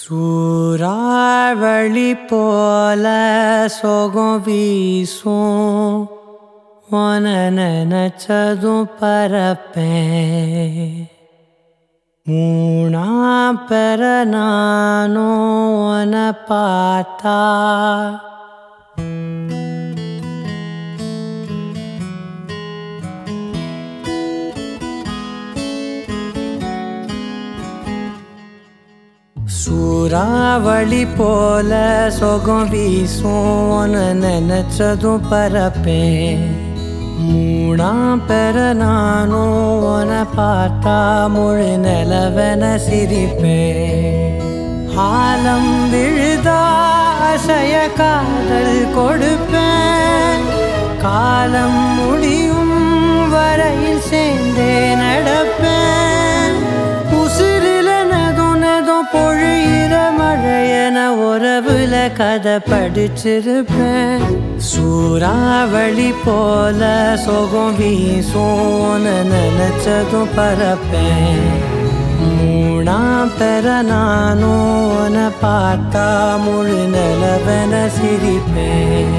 சூறாவளி போல சோகம் வீசும் உன நினைச்சதும் பறப்பேன். மூணா பெற நானும் உன பார்த்தா சூறாவளி போல சோகம் வீசும் உன நினைச்சதும் பறப்பேன். மூணாம் பெற நானும் உன பார்த்தா முழு நிலவென சிரிப்பேன். ஆலம் விழுதா அசைய காதல் கொடுப்பேன். காலம் முடியும் வரையில் சேர்ந்தே நடப்பேன். உசிரில நெதும் பொழியிற மழையென உறவுல கதை படிச்சிருப்பேன். சூறாவளி போல சோகம் வீசும் நினைச்சதும் பறப்பேன். மூணாம் பெற நானும் உன பார்த்தா முழு நிலவென சிரிப்பேன்.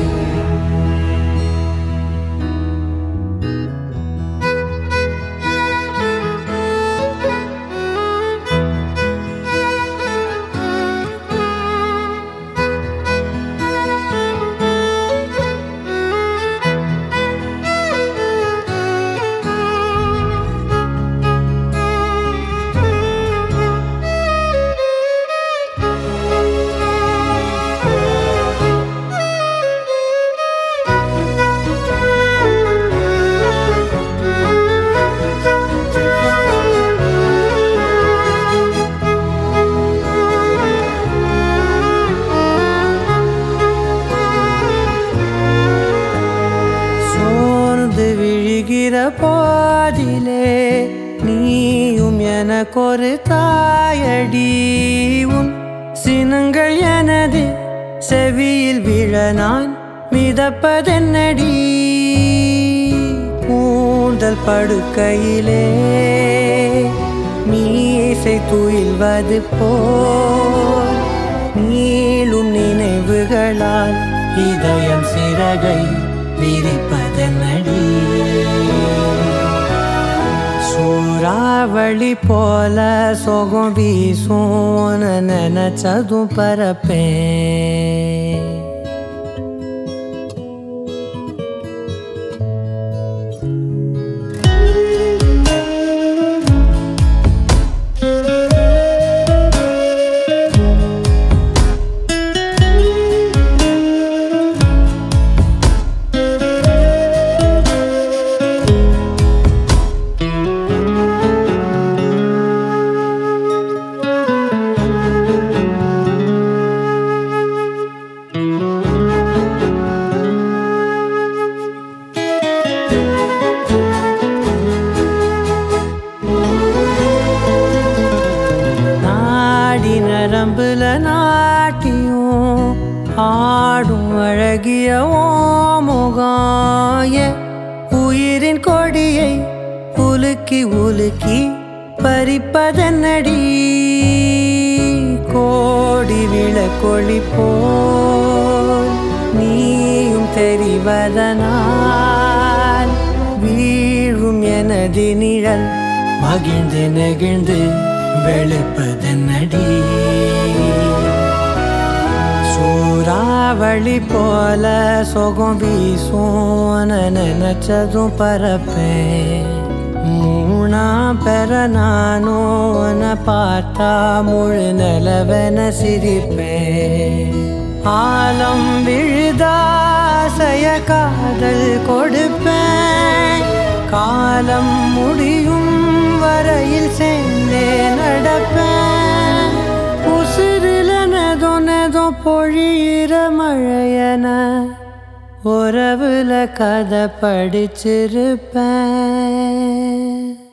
விழுகிற பாதிலே நீயும் எனக்கொரு தாயடி. உன் சினங்கள் எனது செவியில் விழ நான் மிதப்பதென்னடி. கூந்தல் படுக்கையிலே மீசை துயில்வது போல் நீளும் நினைவுகளால் இதயம் சிறகை விரிப்பதென்னடி. சூறாவளி போல சோகம் வீசும் நினைச்சதும் பறப்பேன். நரம்புல நாட்டியும் ஆடும் அழகிய முகம். உயிரின் கொடியை உலுக்கி உலுக்கி பறிப்பதென்னடி. கோடி விளக்கொளி போல் நீயும் தெரிவதனால் வீழும் எனது நிழல் மகிழ்ந்து நெகிழ்ந்து வெளுப்பதென்னடி. சூறாவளி போல சோகம் வீசும் நினைச்சதும் பறப்பேன். மூணாம் பெற நானும் உன பார்த்தா முழு நிலவென சிரிப்பேன். ஆலம் விழுதா அசைய காதல் கொடுப்பேன். காலம் முடியும் வரையில் சேர்ந்தே நடப்பேன். உசிரில நெதும் பொழியிற மழையென உறவுல கதை படிச்சிருப்பேன்.